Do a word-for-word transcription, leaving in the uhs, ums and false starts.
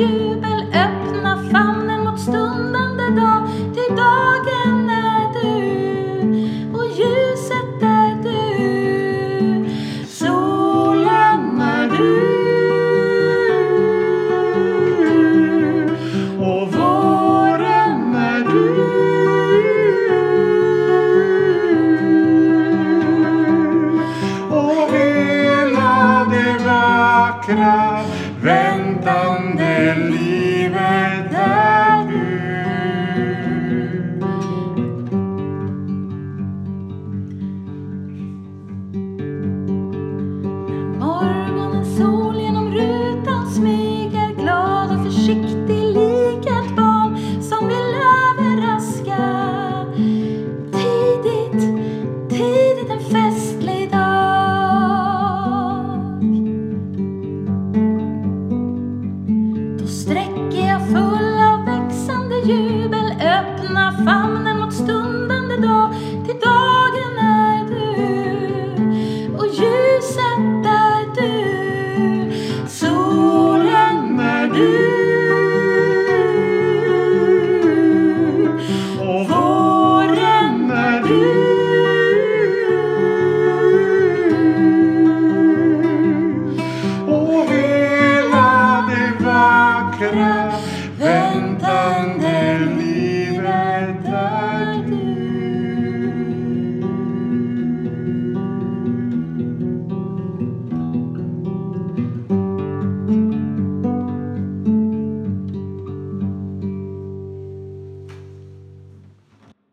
jubel, öppna famnen mot stundande dag. Till dagen är du och ljuset är du. Solen är du och våren är du. Och hela det vackra väntande livet är du. Morgonens sol genom rutan smyger, glad och försiktig lik ett barn som vill överraska. Tidigt, tidigt en festlig dag. Då sträcker jag full av växande jubel, öppna famnen mot stundande dag. Till dagen är du och ljuset är du. Solen är du och våren är du. Och hela det vackra väntande